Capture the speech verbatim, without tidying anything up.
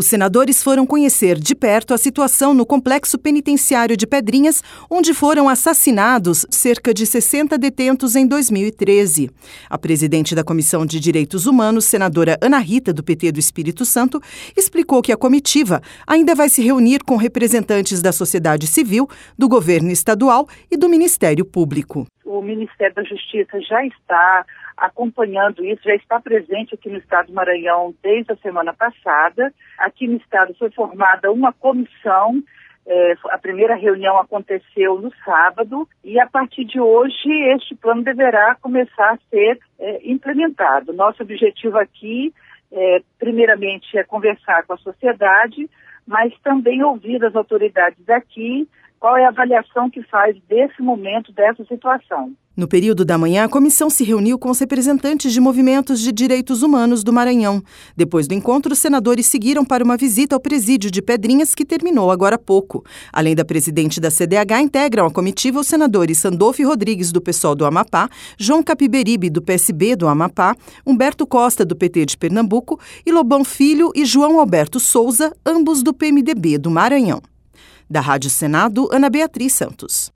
Os senadores foram conhecer de perto a situação no complexo penitenciário de Pedrinhas, onde foram assassinados cerca de sessenta detentos em dois mil e treze. A presidente da Comissão de Direitos Humanos, senadora Ana Rita, do P T do Espírito Santo, explicou que a comitiva ainda vai se reunir com representantes da sociedade civil, do governo estadual e do Ministério Público. O Ministério da Justiça já está acompanhando isso, já está presente aqui no estado do Maranhão desde a semana passada. Aqui no estado foi formada uma comissão, é, a primeira reunião aconteceu no sábado e a partir de hoje este plano deverá começar a ser é, implementado. Nosso objetivo aqui, é, primeiramente, é conversar com a sociedade, mas também ouvir as autoridades aqui qual é a avaliação que faz desse momento, dessa situação. No período da manhã, a comissão se reuniu com os representantes de movimentos de direitos humanos do Maranhão. Depois do encontro, os senadores seguiram para uma visita ao presídio de Pedrinhas, que terminou agora há pouco. Além da presidente da C D H, integram a comitiva os senadores Sandolfo Rodrigues, do PSOL do Amapá, João Capiberibe, do P S B do Amapá, Humberto Costa, do P T de Pernambuco, e Lobão Filho e João Alberto Souza, ambos do P M D B do Maranhão. Da Rádio Senado, Ana Beatriz Santos.